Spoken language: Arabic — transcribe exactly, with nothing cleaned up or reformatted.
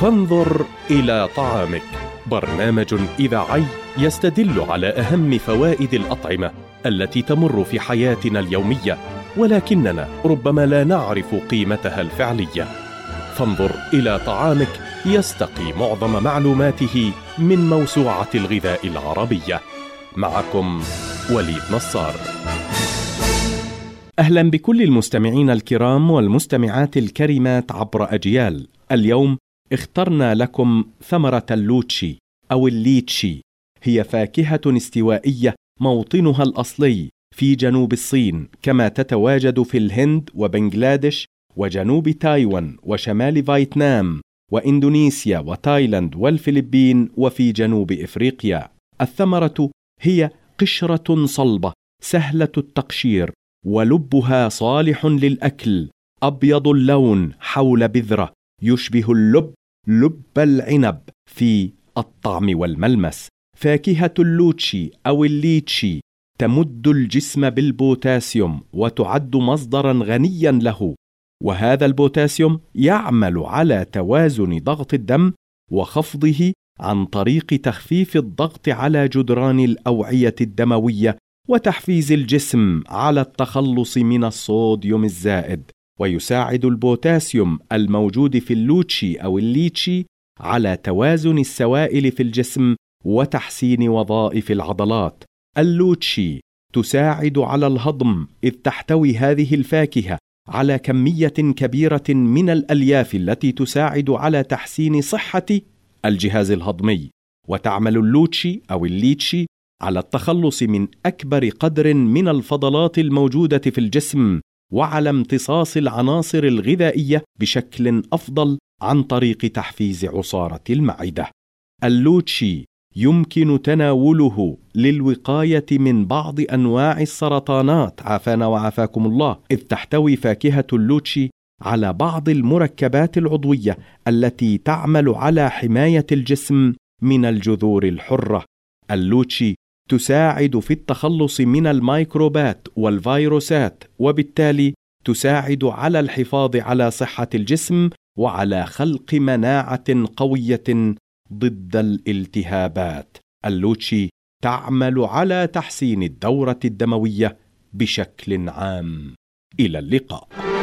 فانظر إلى طعامك، برنامج إذاعي يستدل على أهم فوائد الأطعمة التي تمر في حياتنا اليومية، ولكننا ربما لا نعرف قيمتها الفعلية. فانظر إلى طعامك يستقي معظم معلوماته من موسوعة الغذاء العربية. معكم وليد نصار. أهلا بكل المستمعين الكرام والمستمعات الكريمات عبر أجيال. اليوم اخترنا لكم ثمرة اللوتشي أو الليتشي. هي فاكهة استوائية موطنها الأصلي في جنوب الصين، كما تتواجد في الهند وبنغلاديش وجنوب تايوان وشمال فيتنام وإندونيسيا وتايلاند والفلبين وفي جنوب إفريقيا. الثمرة هي قشرة صلبة سهلة التقشير، ولبها صالح للأكل، أبيض اللون حول بذرة يشبه اللب لب العنب في الطعم والملمس. فاكهة اللوتشي أو الليتشي تمد الجسم بالبوتاسيوم وتعد مصدرا غنيا له، وهذا البوتاسيوم يعمل على توازن ضغط الدم وخفضه عن طريق تخفيف الضغط على جدران الأوعية الدموية وتحفيز الجسم على التخلص من الصوديوم الزائد. ويساعد البوتاسيوم الموجود في اللوتشي أو الليتشي على توازن السوائل في الجسم وتحسين وظائف العضلات. اللوتشي تساعد على الهضم، إذ تحتوي هذه الفاكهة على كمية كبيرة من الألياف التي تساعد على تحسين صحة الجهاز الهضمي. وتعمل اللوتشي أو الليتشي على التخلص من أكبر قدر من الفضلات الموجودة في الجسم، وعلى امتصاص العناصر الغذائية بشكل أفضل عن طريق تحفيز عصارة المعدة. اللوتشي يمكن تناوله للوقاية من بعض أنواع السرطانات، عافانا وعافاكم الله، إذ تحتوي فاكهة اللوتشي على بعض المركبات العضوية التي تعمل على حماية الجسم من الجذور الحرة. اللوتشي تساعد في التخلص من الميكروبات والفيروسات، وبالتالي تساعد على الحفاظ على صحة الجسم وعلى خلق مناعة قوية ضد الالتهابات. اللوتشي تعمل على تحسين الدورة الدموية بشكل عام. إلى اللقاء.